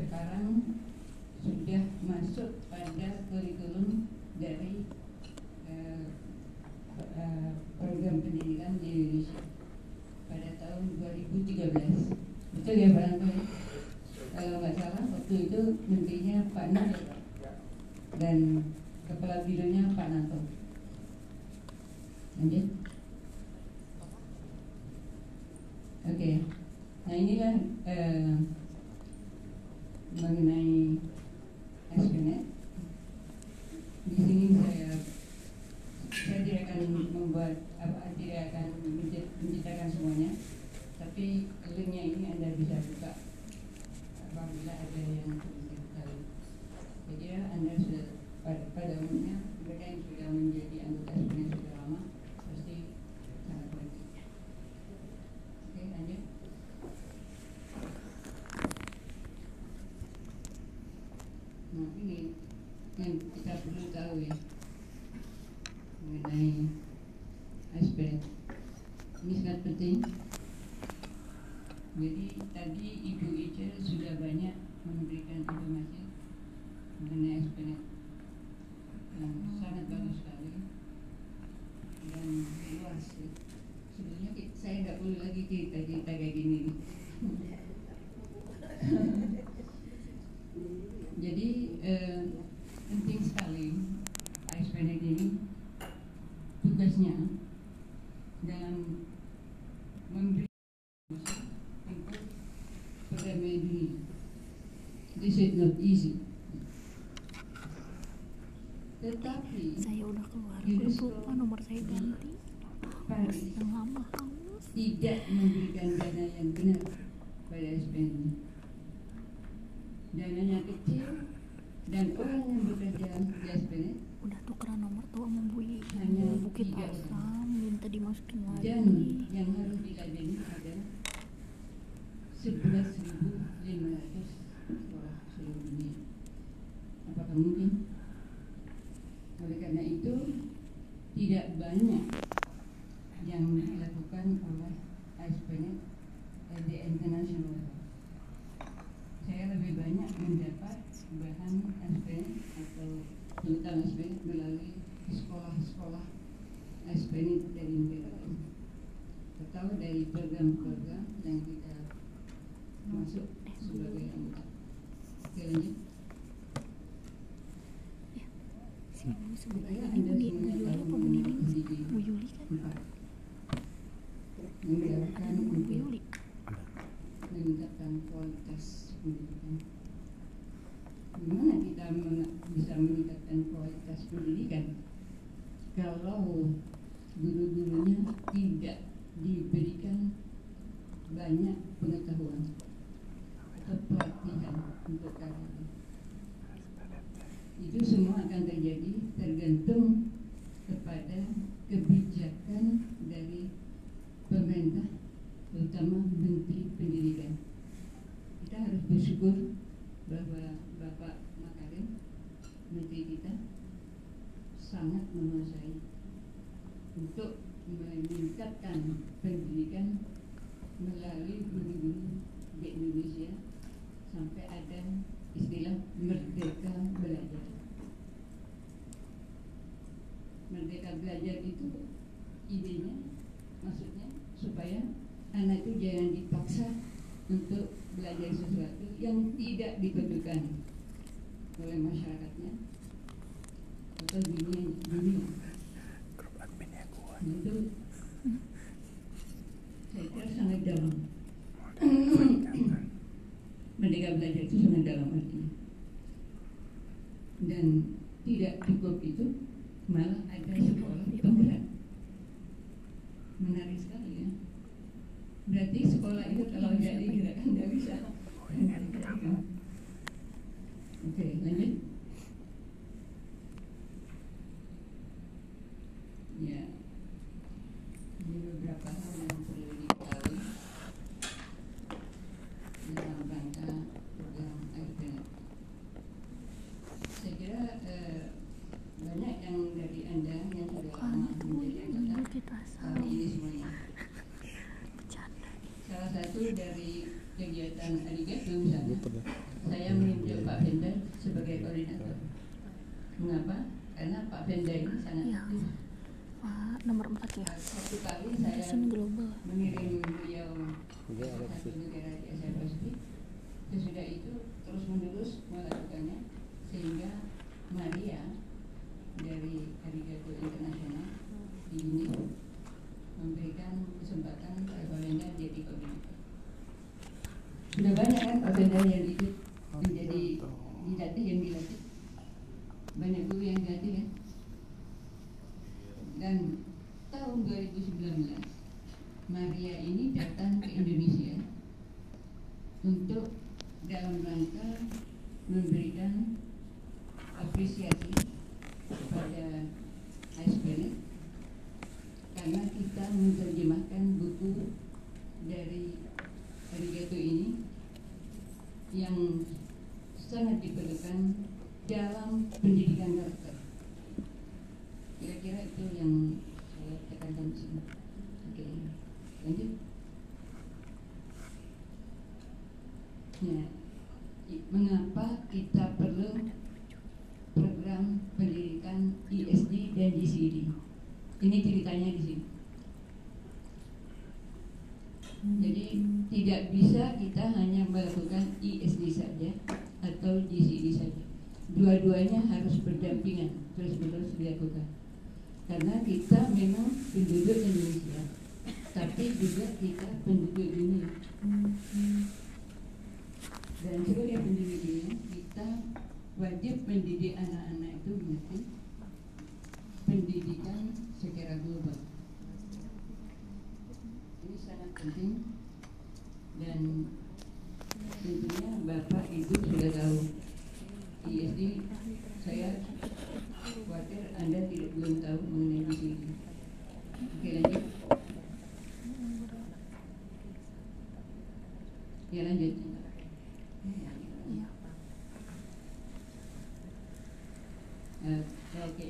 sekarang sudah masuk pada kurikulum dari program pendidikan di Indonesia pada tahun 2013. Betul ya barangkali? Kalau nggak salah waktu itu menterinya Pak Nur dan kepala bironya Pak Nanto. Lanjut. Oke. Nah inilah mengenai SPNet. Di sini saya tidak akan membuat tidak akan menceritakan semuanya, tapi linknya ini Anda bisa buka apabila ada yang ingin tahu. Jadi Anda sudah pada umumnya mereka yang sudah menjadi anggota SPNet sudah lama pasti sangat mengerti. Oke, lanjut. Nah ini yang kita perlu tahu ya mengenai SPNet. Ini sangat penting. Jadi tadi Ibu Ica sudah banyak memberikan informasi mengenai SPNet yang sangat bagus sekali dan luas ya. Sebenarnya saya nggak perlu lagi cerita kayak gini. Jadi penting sekali SPNet ini tugasnya dalam memberi untuk perdamaian dunia. This is not easy. Tetapi saya udah keluar, lupa nomor saya ganti. Harus yang lama harus. Tidak memberikan dana yang benar pada SPNet. Dananya kecil dan orang yang bekerja di SPNet udah tukeran nomor tuh sama Bu Yi. Hanya Bukit 3 Asam minta dimasukin lagi. dan yang harus diladeni adalah 11.500 sekolah seluruh dunia. Apakah mungkin? Oleh karena itu tidak banyak yang dilakukan oleh SPNet di international level. Saya lebih banyak mendapat bahan SPNet atau tentang SPNet melalui sekolah-sekolah SPNet dari negara lain atau dari program-program yang kita masuk sebagai anggota. Oke, lanjut. Si Ibu sebut Supaya aja Anda Bu semuanya Yuli tahu apa Bu mengenai Nining? pendidikan. Bu Yuli kan? Yang dilakukan Ada nomor Bu untuk Yuli. meningkatkan kualitas pendidikan. Gimana kita bisa meningkatkan kualitas pendidikan kalau guru-gurunya tidak diberikan banyak pengetahuan atau pelatihan untuk karir? Itu semua akan terjadi tergantung kepada kebijakan dari pemerintah, terutama Menteri Pendidikan. Kita harus bersyukur bahwa Bapak Makarim, Menteri kita, sangat menguasai untuk meningkatkan pendidikan melalui guru-guru di Indonesia sampai ada istilah merdeka belajar. Merdeka belajar itu idenya, maksudnya supaya anak itu jangan dipaksa untuk belajar sesuatu yang tidak diperlukan oleh masyarakatnya atau dunia. Itu saya kira sangat dalam. Merdeka belajar itu sangat dalam artinya. Dan tidak cukup itu, malah ada sekolah penggerak. Menarik sekali ya. Berarti sekolah itu kalau tidak digerakkan tidak bisa. Oke, lanjut. Ya, ini beberapa hal yang perlu diketahui dalam rangka program SPNet. Saya kira banyak yang dari Anda yang sudah lama menjadi anggota tahu ini semuanya. Salah satu dari kegiatan Arigato saya menunjuk Pak Venda sebagai koordinator. Mengapa? Karena Pak Venda ini sangat Iya. aktif. Nomor 4 ya. Satu kali saya Sun Global. mengirim beliau ke satu negara di Asia Pasifik. Sesudah itu terus menerus melakukannya sehingga Maria dari Arigato Internasional di sini memberikan kesempatan Pak Venda jadi koordinator. Sudah banyak kan Pak Venda yang ikut menjadi dilatih, banyak guru yang dilatih kan. Dan tahun 2019 Maria ini datang ke Indonesia untuk dalam rangka memberikan apresiasi kepada ASPNet karena kita menerjemahkan buku dari Arigato ini yang sangat diperlukan dalam pendidikan karakter. Kira-kira itu yang saya tekankan di sini. Oke, lanjut. Ya, mengapa kita perlu program pendidikan ISD dan GCD? Ini ceritanya di sini. Jadi tidak bisa kita hanya melakukan ISD saja atau GCD saja. Dua-duanya harus berdampingan, terus-menerus dilakukan. Karena kita memang penduduk Indonesia, tapi juga kita penduduk dunia. Dan sebagai penduduk dunia, kita wajib mendidik anak-anak itu mengerti pendidikan secara global. Ini sangat penting dan tentunya Bapak Ibu sudah tahu ISD. Saya khawatir Anda belum tahu mengenai di sini. Oke, lanjut. Ya, lanjut. Oke.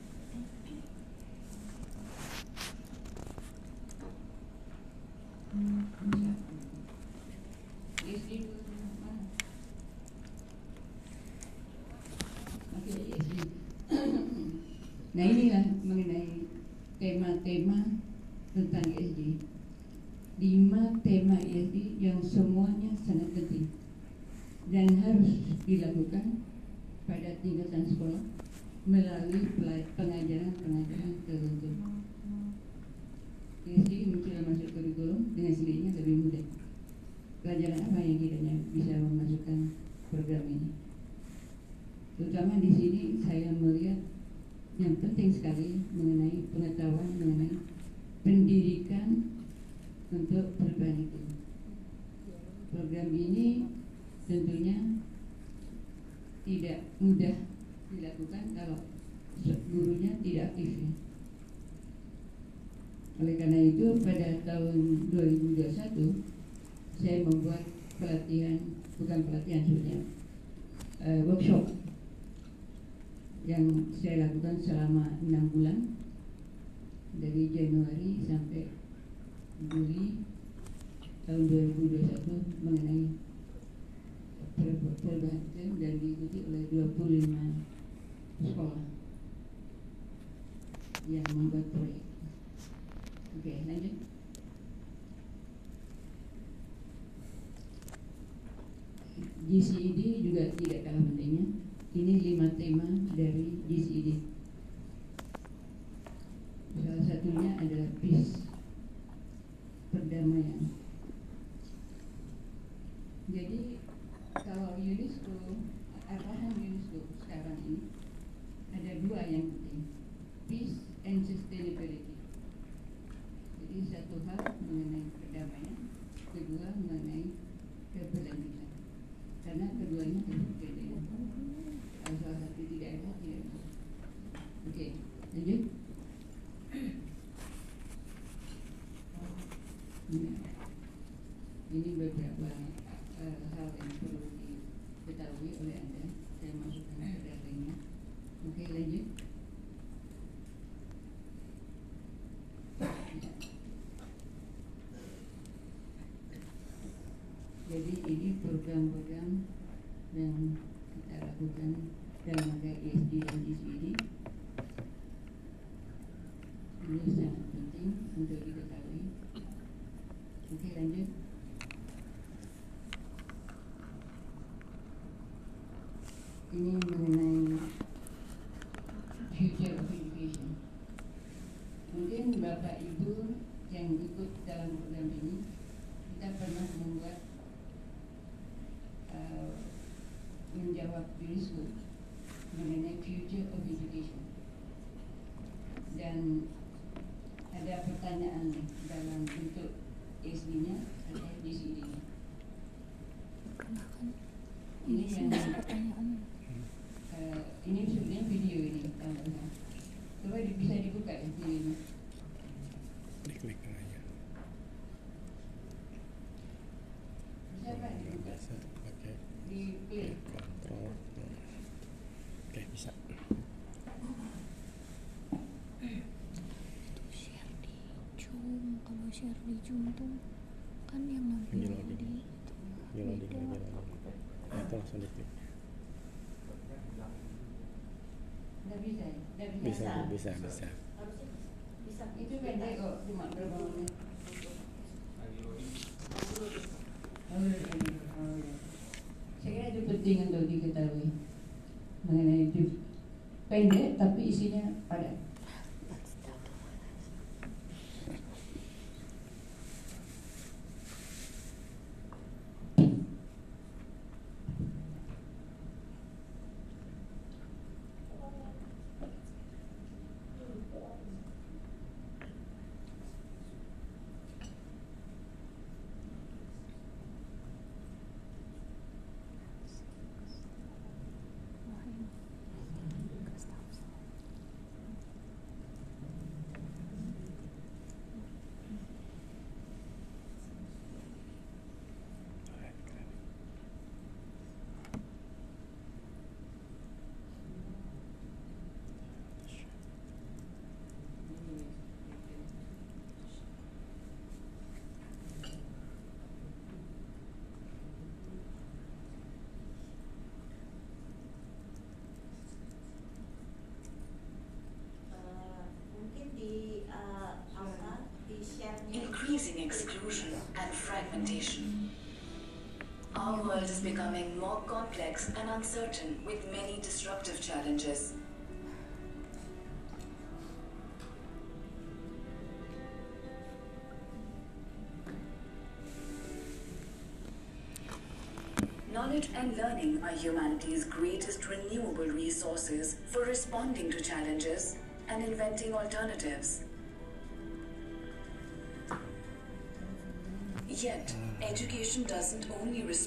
ISD mana? Oke, ISD. Nah, inilah mengenai tema-tema tentang ISD. 5 tema ISD yang semuanya sangat penting dan harus dilakukan pada tingkatan sekolah melalui pengajaran tertentu. ISD sudah masuk kurikulum dengan sendirinya lebih mudah. Pelajaran apa yang kiranya bisa memasukkan program ini? Terutama di sini saya melihat yang penting sekali mengenai pengetahuan mengenai pendidikan untuk perubahan itu. Program ini tentunya tidak mudah dilakukan kalau gurunya tidak aktif. Oleh karena itu pada tahun 2021 saya membuat workshop yang saya lakukan selama 6 bulan dari Januari sampai Juli tahun 2021 mengenai perubahan iklim dan diikuti oleh 25 sekolah yang membuat proyek. Oke, lanjut. GCED juga tidak kalah pentingnya. Ini 5 tema dari GCED. Salah satunya adalah peace, perdamaian. Jadi kalau UNESCO, arahan UNESCO sekarang ini ada 2 yang penting, peace and sustainability. Jadi satu hal mengenai perdamaian, kedua mengenai keberlanjutan. Karena keduanya harus berbeda. Kalau salah satu tidak ada, tidak bisa. Oke, lanjut. Ini beberapa hal yang perlu diketahui oleh Anda. Saya masukkan ke datanya. Oke, lanjut. Jadi ini program-program yang kita lakukan dalam rangka ESG dan GCD. Ini sangat penting untuk diketahui. Oke, lanjut. Ini mengenai future of education. Mungkin Bapak Ibu yang ikut dalam program ini, kita pernah membuat menjawab diskus mengenai future of education. Dan ada pertanyaan dalam bentuk SD-nya atau GCD-nya. Ini yang ini sebenarnya video ini. Coba bisa dibuka ya videonya. Diklik aja. Bisa Pak dibuka? Oke. Di play. Kontrol. Oke, bisa. Share di Zoom. Kalau share di Zoom tuh kan yang nanti Ini loading. Ini loading. Nah, itu langsung diklik. Nggak bisa ya? Nggak Bisa. Harusnya bisa. Itu pendek kok, cuma berapa menit. Saya kira itu penting untuk diketahui mengenai itu. Pendek tapi isinya padat. Increasing exclusion and fragmentation. Our world is becoming more complex and uncertain with many disruptive challenges. Knowledge and learning are humanity's greatest renewable resources for responding to challenges and inventing alternatives. Yet, education doesn't only respond